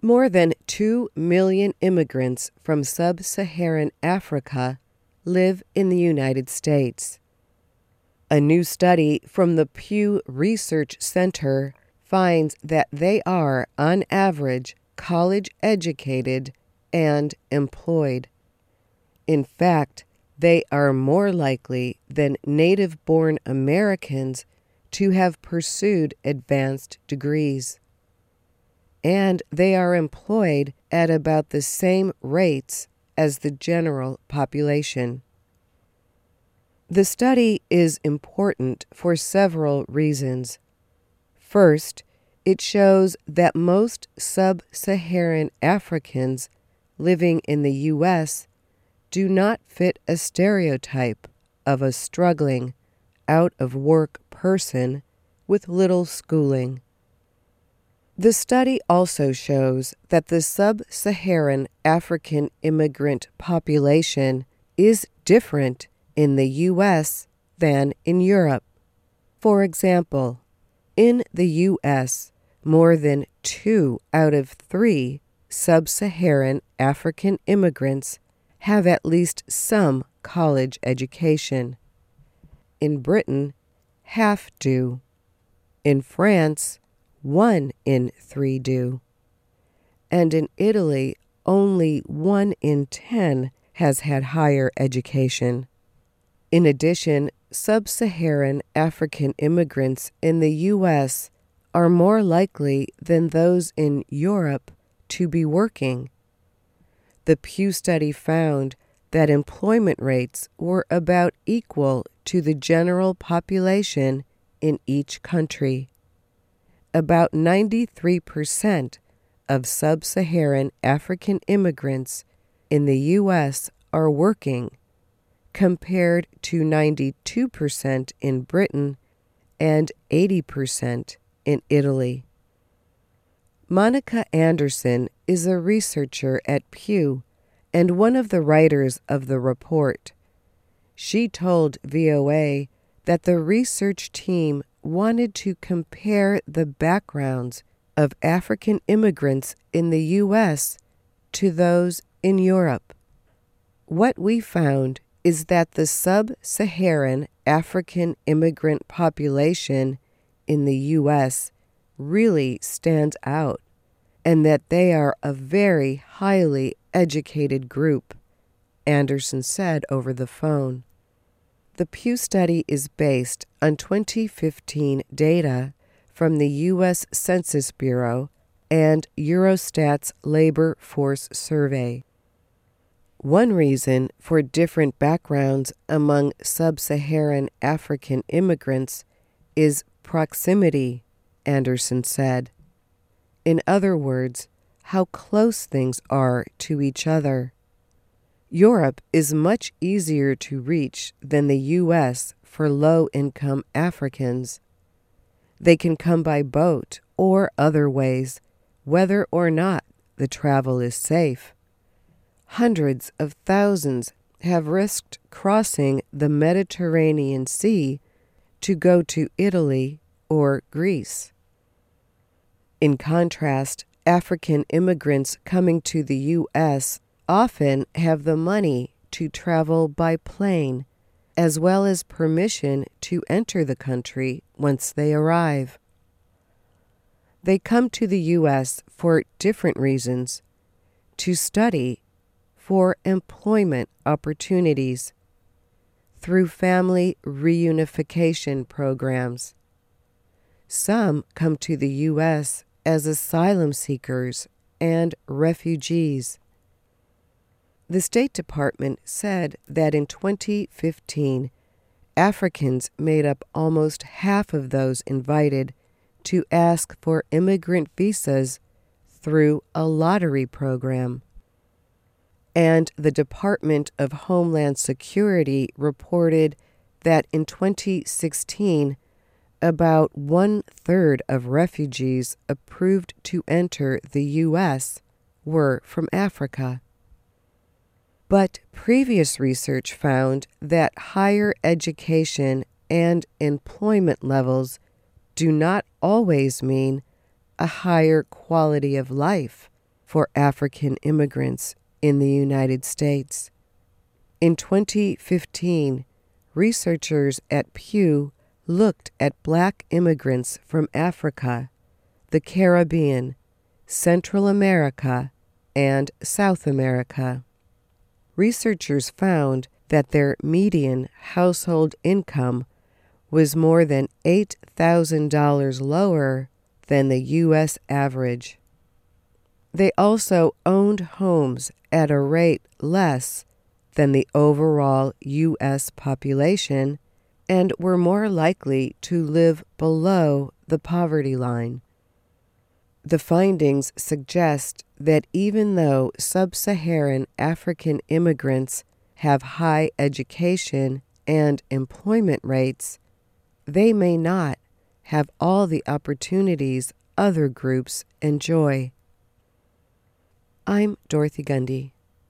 More than 2 million immigrants from sub-Saharan Africa live in the United States. A new study from the Pew Research Center finds that they are, on average, college-educated and employed. In fact, they are more likely than native-born Americans to have pursued advanced degrees. And they are employed at about the same rates as the general population. The study is important for several reasons. First, it shows that most sub-Saharan Africans living in the U.S. do not fit a stereotype of a struggling, out-of-work person with little schooling. The study also shows that the sub-Saharan African immigrant population is different in the U.S. than in Europe. For example, in the U.S., more than 2 out of 3 sub-Saharan African immigrants have at least some college education. In Britain, half do. In France, 1 in 3 do. And in Italy, only 1 in 10 has had higher education. In addition, sub-Saharan African immigrants in the U.S. are more likely than those in Europe to be working. The Pew study found that employment rates were about equal to the general population in each country. About 93% of sub-Saharan African immigrants in the U.S. are working, compared to 92% in Britain and 80% in Italy. Monica Anderson is a researcher at Pew and one of the writers of the report. She told VOA that the research team wanted to compare the backgrounds of African immigrants in the U.S. to those in Europe. What we found is that the sub-Saharan African immigrant population in the U.S. really stands out, and that they are a very highly educated group, Anderson said over the phone. The Pew study is based on 2015 data from the U.S. Census Bureau and Eurostat's Labor Force Survey. One reason for different backgrounds among sub-Saharan African immigrants is proximity, Anderson said. In other words, how close things are to each other. Europe is much easier to reach than the U.S. for low-income Africans. They can come by boat or other ways, whether or not the travel is safe. Hundreds of thousands have risked crossing the Mediterranean Sea to go to Italy or Greece. In contrast, African immigrants coming to the U.S. often have the money to travel by plane, as well as permission to enter the country once they arrive. They come to the U.S. for different reasons: to study, for employment opportunities, through family reunification programs. Some come to the U.S. as asylum seekers and refugees. The State Department said that in 2015, Africans made up almost half of those invited to ask for immigrant visas through a lottery program. And the Department of Homeland Security reported that in 2016, about 1/3 of refugees approved to enter the U.S. were from Africa. But previous research found that higher education and employment levels do not always mean a higher quality of life for African immigrants in the United States. In 2015, researchers at Pew looked at Black immigrants from Africa, the Caribbean, Central America, and South America. Researchers found that their median household income was more than $8,000 lower than the U.S. average. They also owned homes at a rate less than the overall U.S. population and were more likely to live below the poverty line. The findings suggest that even though sub-Saharan African immigrants have high education and employment rates, they may not have all the opportunities other groups enjoy. I'm Dorothy Gundy.